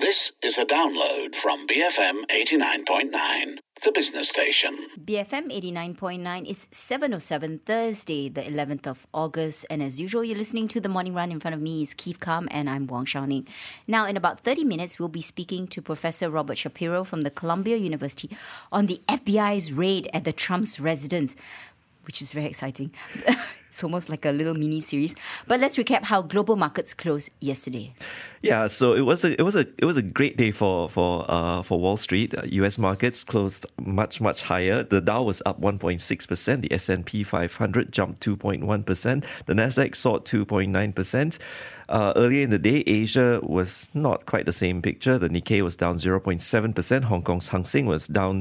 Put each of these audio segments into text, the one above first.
This is a download from BFM 89.9, the business station. BFM 89.9, it's 7:07 Thursday, the 11th of August. And as usual, you're listening to The Morning Run. In front of me is Keith Kam and I'm Wong Xiaoning. Now, in about 30 minutes, we'll be speaking to Professor Robert Shapiro from the Columbia University on the FBI's raid at the Trump's residence, which is very exciting. It's almost like a little mini series. But let's recap how global markets closed yesterday. Yeah, so it was a great day for Wall Street. U.S. markets closed much higher. The Dow was up 1.6%. The S&P 500 jumped 2.1%. The Nasdaq soared 2.9%. Earlier in the day, Asia was not quite the same picture. The Nikkei was down 0.7%. Hong Kong's Hang Seng was down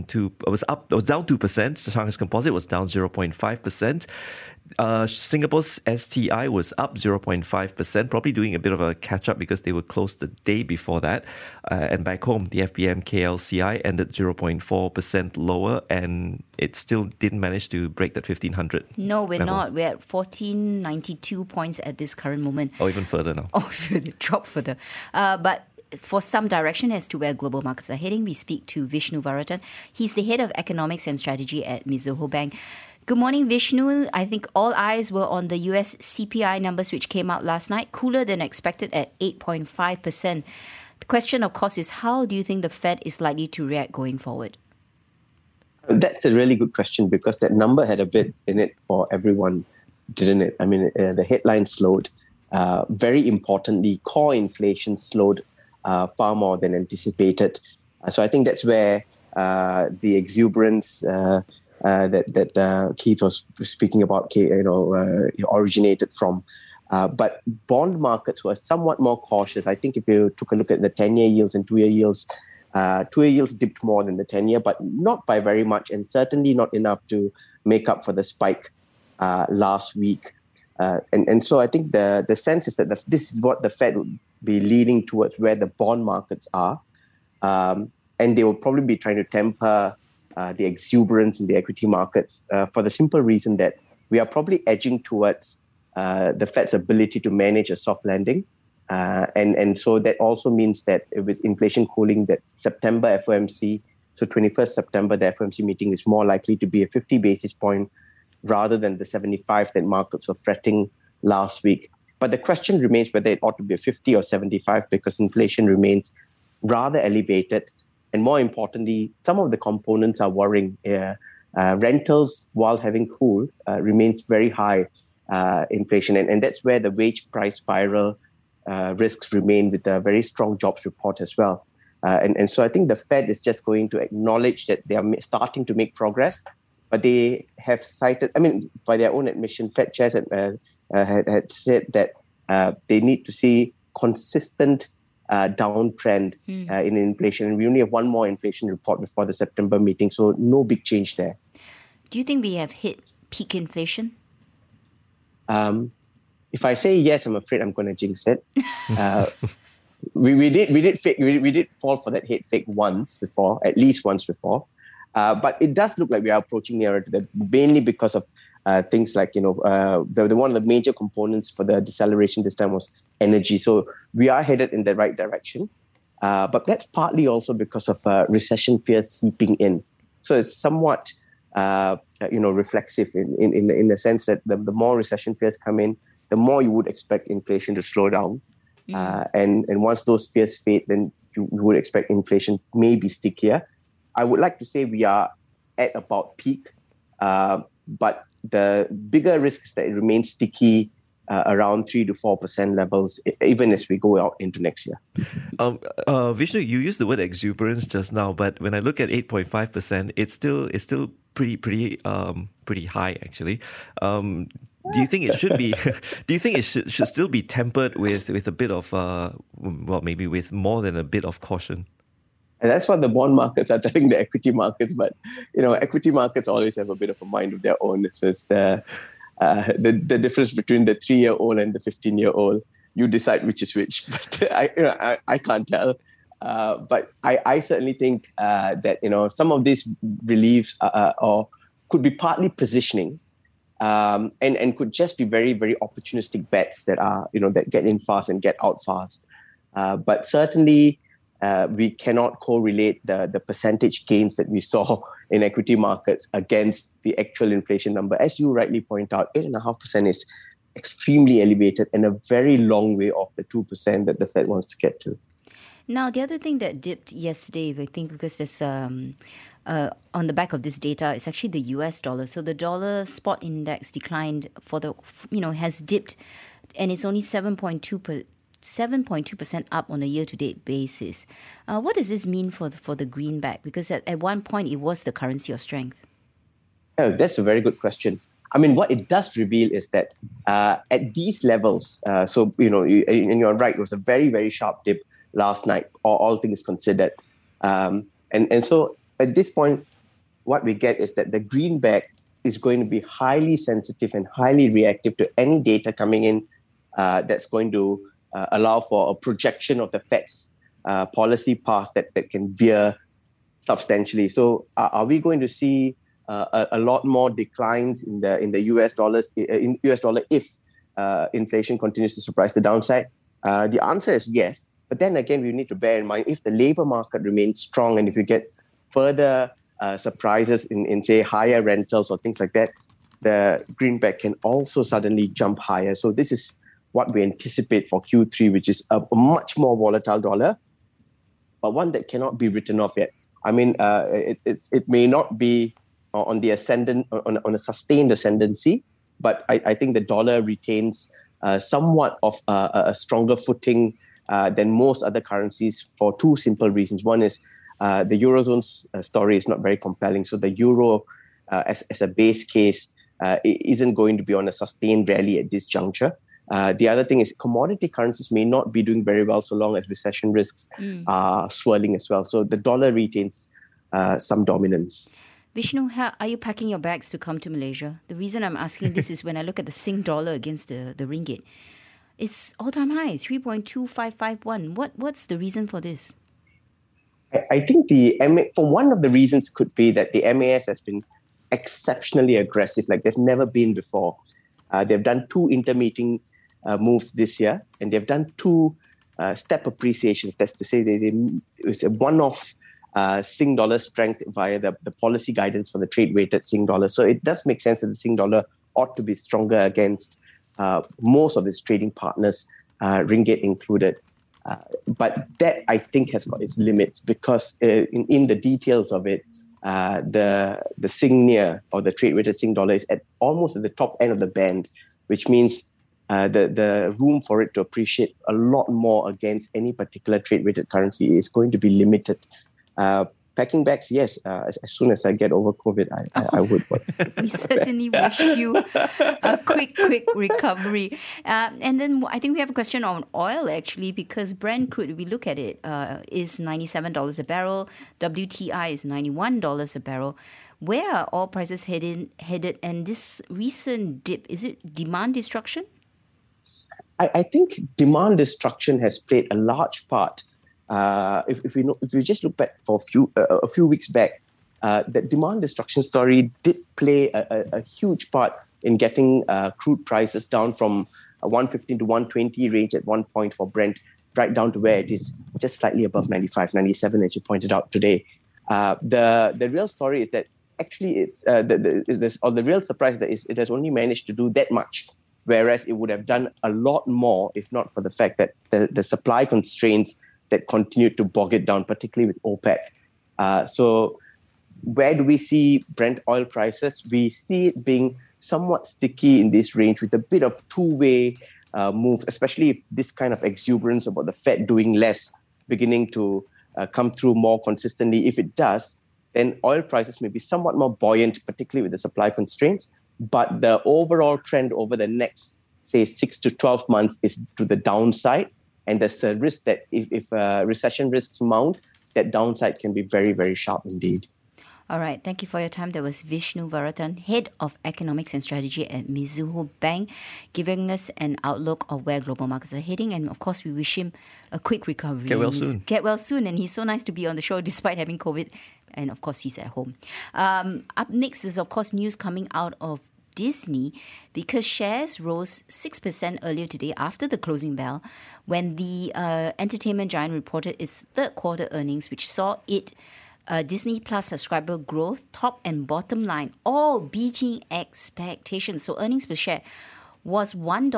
2%. Shanghai's Composite was down 0.5%. Singapore's STI was up 0.5%, probably doing a bit of a catch-up because they were closed the day before that. And back home, the FBM KLCI ended 0.4% lower, and it still didn't manage to break that 1,500 No, we're level. not. We're at 1,492 points at this current moment. Or even further now. Oh, drop further. But for some direction as to where global markets are heading, we speak to Vishnu Varatan. He's the head of economics and strategy at Mizuho Bank. Good morning, Vishnu. I think all eyes were on the US CPI numbers, which came out last night, cooler than expected at 8.5%. The question, of course, is how do you think the Fed is likely to react going forward? That's a really good question because that number had a bit in it for everyone, didn't it? I mean, the headline slowed. Very importantly, core inflation slowed far more than anticipated. So I think that's where the exuberance that Keith was speaking about, originated from. But bond markets were somewhat more cautious. I think if you took a look at the 10-year yields and 2-year yields, 2-year yields dipped more than the 10-year, but not by very much, and certainly not enough to make up for the spike last week. And so I think the sense is that this is what the Fed would be leading towards, where the bond markets are. And they will probably be trying to temper the exuberance in the equity markets for the simple reason that we are probably edging towards the Fed's ability to manage a soft landing. And so that also means that with inflation cooling, that September FOMC, so 21st September, the FOMC meeting is more likely to be a 50 basis point rather than the 75 that markets were fretting last week. But the question remains whether it ought to be a 50 or 75 because inflation remains rather elevated. And more importantly, some of the components are worrying. Rentals, while having cooled, remains very high inflation. And that's where the wage price spiral risks remain with a very strong jobs report as well. And so I think the Fed is just going to acknowledge that they are starting to make progress, but they have cited, by their own admission, Fed chairs had said that they need to see consistent downtrend in inflation. And we only have one more inflation report before the September meeting, so no big change there. Do you think we have hit peak inflation? If I say yes, I'm afraid I'm going to jinx it. We did fall for that head fake at least once before. But it does look like we are approaching nearer to that, mainly because of things like, the one of the major components for the deceleration this time was energy. So we are headed in the right direction. But that's partly also because of recession fears seeping in. So it's somewhat, reflexive in the sense that the more recession fears come in, the more you would expect inflation to slow down. And once those fears fade, then you would expect inflation may be stickier. I would like to say we are at about peak, but the bigger risk is that it remains sticky around 3 to 4% levels, even as we go out into next year. Vishnu, you used the word exuberance just now, but when I look at 8.5%, it's still pretty high actually. Do you think it should be? Do you think it should still be tempered with a bit of maybe with more than a bit of caution? And that's what the bond markets are telling the equity markets. But equity markets always have a bit of a mind of their own. So it's the difference between the 3-year-old and the 15-year-old. You decide which is which. But I can't tell. But I certainly think that some of these reliefs or could be partly positioning. And could just be very, very opportunistic bets that are, that get in fast and get out fast. But certainly we cannot correlate the percentage gains that we saw in equity markets against the actual inflation number. As you rightly point out, 8.5% is extremely elevated and a very long way off the 2% that the Fed wants to get to. Now, the other thing that dipped yesterday, I think because there's on the back of this data, it's actually the US dollar. So the dollar spot index declined has dipped, and it's only 7.2% up on a year-to-date basis. What does this mean for the greenback? Because at one point it was the currency of strength. Oh, that's a very good question. I mean, what it does reveal is that at these levels, and you're right, it was a very, very sharp dip last night, all things considered. And so at this point, what we get is that the greenback is going to be highly sensitive and highly reactive to any data coming in that's going to allow for a projection of the Fed's policy path that can veer substantially. So are we going to see a lot more declines in the US dollar if inflation continues to surprise the downside? The answer is yes. But then again, we need to bear in mind, if the labor market remains strong and if you get further surprises in say, higher rentals or things like that, the greenback can also suddenly jump higher. So this is what we anticipate for Q3, which is a much more volatile dollar, but one that cannot be written off yet. I mean, it may not be on the ascendant, on a sustained ascendancy, but I think the dollar retains somewhat of a stronger footing than most other currencies for two simple reasons. One is the Eurozone's story is not very compelling. So the euro as a base case isn't going to be on a sustained rally at this juncture. The other thing is commodity currencies may not be doing very well so long as recession risks are swirling as well. So the dollar retains some dominance. Vishnu, how are you packing your bags to come to Malaysia? The reason I'm asking this is when I look at the Sing dollar against the ringgit, it's all-time high, 3.2551. What's the reason for this? I think for one of the reasons could be that the MAS has been exceptionally aggressive, like they've never been before. They've done 2 intermeeting moves this year, and they've done 2 step appreciations. That's to say, it's a one-off Sing dollar strength via the policy guidance for the trade-weighted Sing dollar. So it does make sense that the Sing dollar ought to be stronger against most of its trading partners, ringgit included. But that, I think, has got its limits because in the details of it, the Sing-Nia or the trade-weighted Sing dollar is almost at the top end of the band, which means the room for it to appreciate a lot more against any particular trade-weighted currency is going to be limited. Packing bags, yes. As soon as I get over COVID, I would. We certainly wish you a quick recovery. And then I think we have a question on oil, actually, because Brent crude, if we look at it, is $97 a barrel. WTI is $91 a barrel. Where are oil prices headed? And this recent dip, is it demand destruction? I think demand destruction has played a large part. If we just look back for a few weeks back, the demand destruction story did play a huge part in getting crude prices down from 115 to 120 range at one point for Brent, right down to where it is just slightly above 95, 97, as you pointed out today. The real story is that actually the real surprise that is it has only managed to do that much, whereas it would have done a lot more if not for the fact that the supply constraints that continued to bog it down, particularly with OPEC. So where do we see Brent oil prices? We see it being somewhat sticky in this range with a bit of two-way moves, especially if this kind of exuberance about the Fed doing less beginning to come through more consistently. If it does, then oil prices may be somewhat more buoyant, particularly with the supply constraints. But the overall trend over the next, say, 6 to 12 months is to the downside. And there's a risk that if recession risks mount, that downside can be very, very sharp indeed. All right. Thank you for your time. That was Vishnu Varathan, Head of Economics and Strategy at Mizuho Bank, giving us an outlook of where global markets are heading. And of course, we wish him a quick recovery. Get well soon. Get well soon. And he's so nice to be on the show despite having COVID. And of course, he's at home. Up next is, of course, news coming out of Disney because shares rose 6% earlier today after the closing bell when the entertainment giant reported its third quarter earnings, which saw it Disney Plus subscriber growth, top and bottom line, all beating expectations. So earnings per share was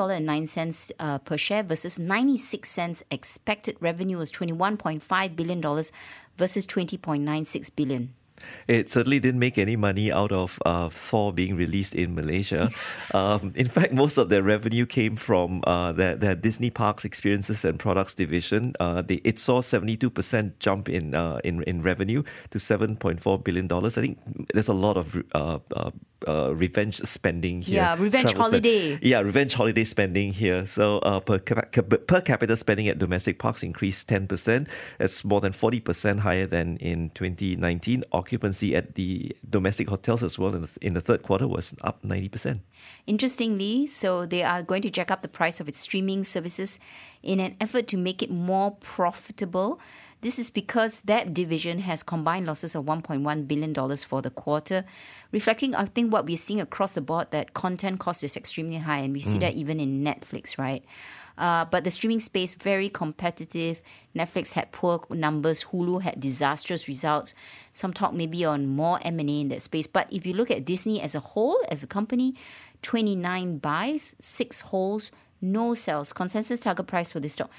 $1.09 per share versus 96 cents expected. Revenue was $21.5 billion versus $20.96 billion. It certainly didn't make any money out of Thor being released in Malaysia. In fact, most of their revenue came from their Disney Parks Experiences and Products division. It saw 72% jump in revenue to $7.4 billion. I think there's a lot of revenge spending here. Yeah, revenge holiday. Revenge holiday spending here. So per capita spending at domestic parks increased 10%. That's more than 40% higher than in 2019. Occupancy at the domestic hotels as well in the third quarter was up 90%. Interestingly, so they are going to jack up the price of its streaming services in an effort to make it more profitable. This is because that division has combined losses of $1.1 billion for the quarter, reflecting, I think, what we're seeing across the board, that content cost is extremely high, and we see that even in Netflix, right? But the streaming space, very competitive. Netflix had poor numbers. Hulu had disastrous results. Some talk maybe on more M&A in that space. But if you look at Disney as a whole, as a company, 29 buys, 6 holds, no sells. Consensus target price for this stock,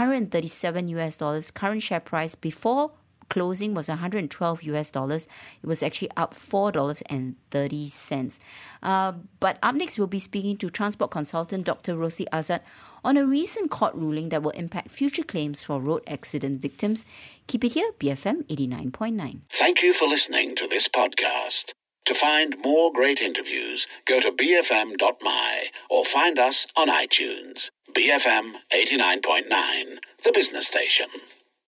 $137. Current share price before closing was $112. It was actually up $4.30. But up next, we'll be speaking to transport consultant Dr. Rosli Azad on a recent court ruling that will impact future claims for road accident victims. Keep it here, BFM 89.9. Thank you for listening to this podcast. To find more great interviews, go to bfm.my or find us on iTunes. BFM 89.9, the business station.